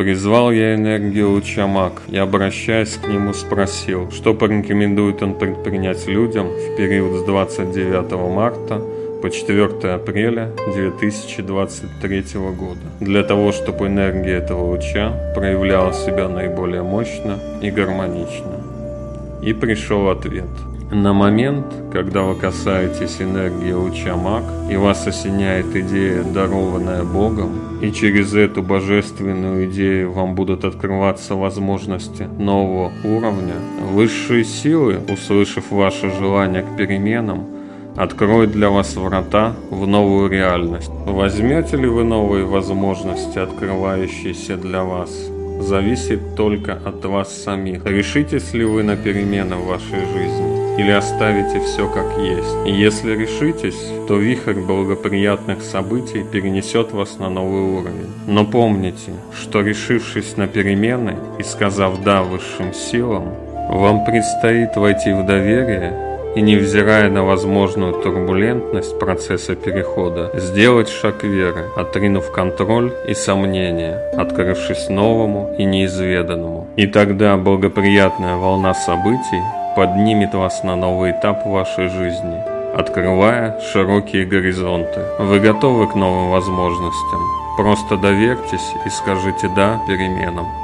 Призвал я энергию луча Маг и, обращаясь к нему, спросил, что порекомендует он предпринять людям в период с 29 марта по 4 апреля 2023 года, для того, чтобы энергия этого луча проявляла себя наиболее мощно и гармонично. И пришел ответ. На момент, когда вы касаетесь энергии луча Маг, и вас осеняет идея, дарованная Богом, и через эту божественную идею вам будут открываться возможности нового уровня, высшие силы, услышав ваше желание к переменам, откроют для вас врата в новую реальность. Возьмете ли вы новые возможности, открывающиеся для вас? Зависит только от вас самих. Решитесь ли вы на перемены в вашей жизни? Или оставите все как есть? И если решитесь, то вихрь благоприятных событий перенесет вас на новый уровень. Но помните, что решившись на перемены и сказав «да» высшим силам, вам предстоит войти в доверие и, невзирая на возможную турбулентность процесса перехода, сделать шаг веры, отринув контроль и сомнения, открывшись новому и неизведанному. И тогда благоприятная волна событий поднимет вас на новый этап вашей жизни, открывая широкие горизонты. Вы готовы к новым возможностям? Просто доверьтесь и скажите «да» переменам.